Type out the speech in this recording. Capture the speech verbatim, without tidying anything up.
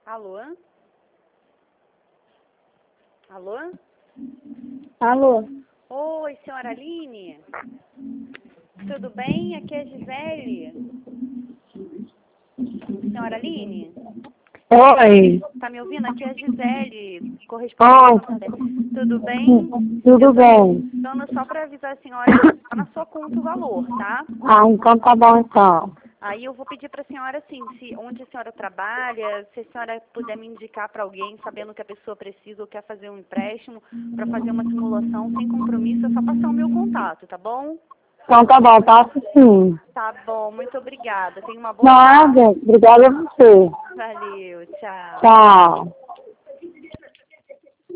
Alô? Alô? Alô? Oi, senhora Aline? Tudo bem? Aqui é a Gisele. Senhora Aline? Oi. Tá me ouvindo? Aqui é a Gisele, correspondente. Oi. Tudo bem? Tudo Eu tô bem. dando só para avisar a senhora que tá na sua conta o valor, tá? Ah, então tá bom então. Aí eu vou pedir para a senhora, assim, se, onde a senhora trabalha, se a senhora puder me indicar para alguém, sabendo que a pessoa precisa ou quer fazer um empréstimo, para fazer uma simulação sem compromisso, é só passar o meu contato, tá bom? Então tá bom, passo sim. Tá bom, muito obrigada. Tenha uma boa tarde. Nada, obrigada a você. Valeu, tchau. Tchau.